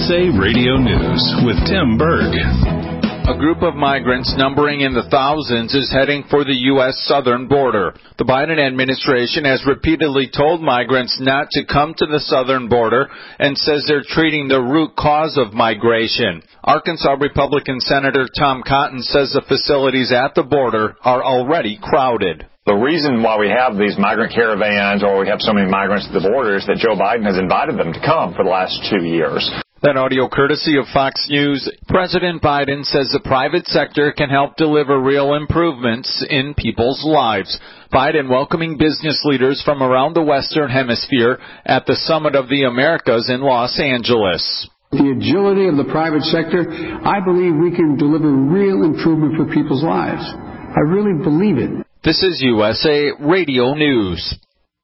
USA Radio News with Tim Berg. A group of migrants numbering in the thousands is heading for the U.S. southern border. The Biden administration has repeatedly told migrants not to come to the southern border and says they're treating the root cause of migration. Arkansas Republican Senator Tom Cotton says the facilities at the border are already crowded. The reason why we have these migrant caravans or we have so many migrants at the border is that Joe Biden has invited them to come for the last 2 years. That audio courtesy of Fox News. President Biden says the private sector can help deliver real improvements in people's lives. Biden welcoming business leaders from around the Western Hemisphere at the Summit of the Americas in Los Angeles. The agility of the private sector, I believe we can deliver real improvement for people's lives. I really believe it. This is USA Radio News.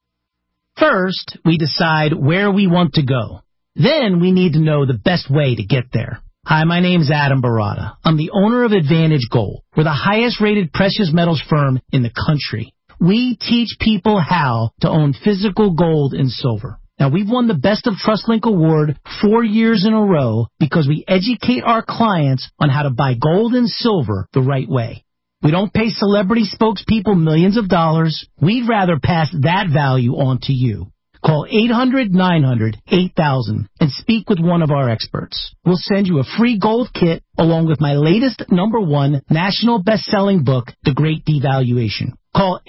First, we decide where we want to go. Then we need to know the best way to get there. Hi, my name's Adam Barata. I'm the owner of Advantage Gold. We're the highest-rated precious metals firm in the country. We teach people how to own physical gold and silver. Now, we've won the Best of TrustLink Award 4 years in a row because we educate our clients on how to buy gold and silver the right way. We don't pay celebrity spokespeople millions of dollars. We'd rather pass that value on to you. Call 800-900-8000 and speak with one of our experts. We'll send you a free gold kit along with my latest #1 national best-selling book, The Great Devaluation. Call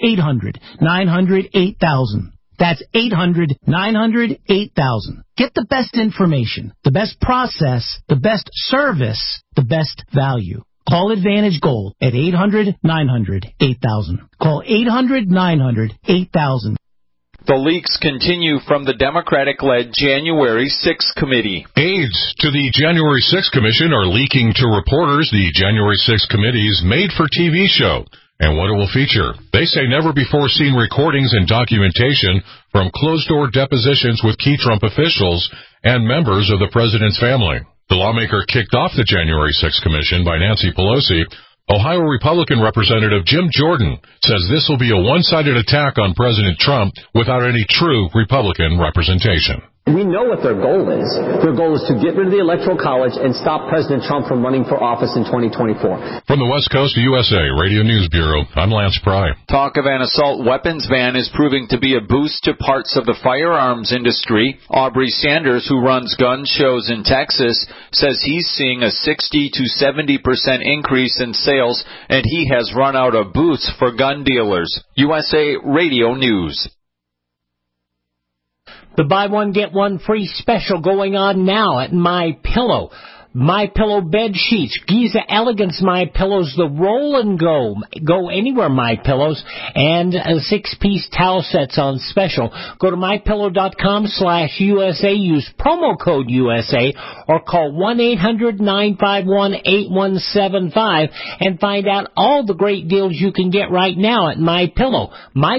800-900-8000. That's 800-900-8000. Get the best information, the best process, the best service, the best value. Call Advantage Gold at 800-900-8000. Call 800-900-8000. The leaks continue from the Democratic-led January 6th committee. Aides to the January 6th Commission are leaking to reporters the January 6th committee's made-for-TV show and what it will feature. They say never-before-seen recordings and documentation from closed-door depositions with key Trump officials and members of the president's family. The lawmaker kicked off the January 6th Commission by Nancy Pelosi. Ohio Republican Representative Jim Jordan says this will be a one-sided attack on President Trump without any true Republican representation. We know what their goal is. Their goal is to get rid of the Electoral College and stop President Trump from running for office in 2024. From the West Coast of USA Radio News Bureau, I'm Lance Pry. Talk of an assault weapons ban is proving to be a boost to parts of the firearms industry. Aubrey Sanders, who runs gun shows in Texas, says he's seeing a 60 to 70% increase in sales, and he has run out of booths for gun dealers. USA Radio News. The buy one, get one free special going on now at MyPillow. MyPillow bed sheets, Giza Elegance MyPillows, the roll and go anywhere MyPillows, and 6-piece towel sets on special. Go to mypillow.com/USA, use promo code USA, or call 1-800-951-8175 and find out all the great deals you can get right now at MyPillow.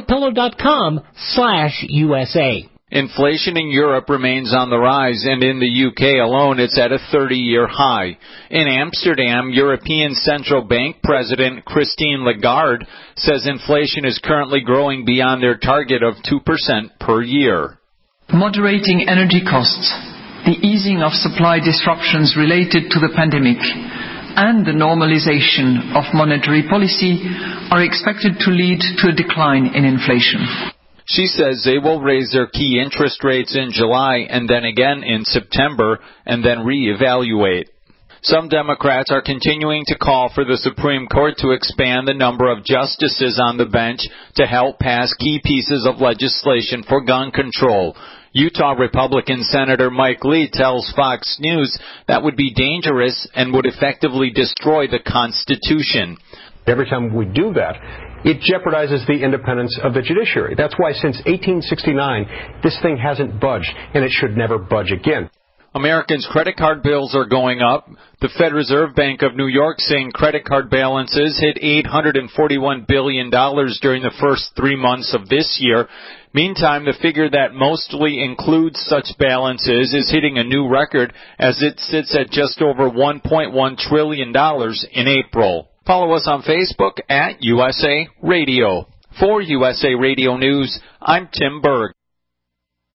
mypillow.com/USA. Inflation in Europe remains on the rise, and in the UK alone, it's at a 30-year high. In Amsterdam, European Central Bank President Christine Lagarde says inflation is currently growing beyond their target of 2% per year. Moderating energy costs, the easing of supply disruptions related to the pandemic, and the normalization of monetary policy are expected to lead to a decline in inflation. She says they will raise their key interest rates in July and then again in September and then reevaluate. Some Democrats are continuing to call for the Supreme Court to expand the number of justices on the bench to help pass key pieces of legislation for gun control. Utah Republican Senator Mike Lee tells Fox News that would be dangerous and would effectively destroy the Constitution. Every time we do that, it jeopardizes the independence of the judiciary. That's why since 1869, this thing hasn't budged, and it should never budge again. Americans' credit card bills are going up. The Fed Reserve Bank of New York saying credit card balances hit $841 billion during the first 3 months of this year. Meantime, the figure that mostly includes such balances is hitting a new record as it sits at just over $1.1 trillion in April. Follow us on Facebook at USA Radio. For USA Radio News, I'm Tim Berg.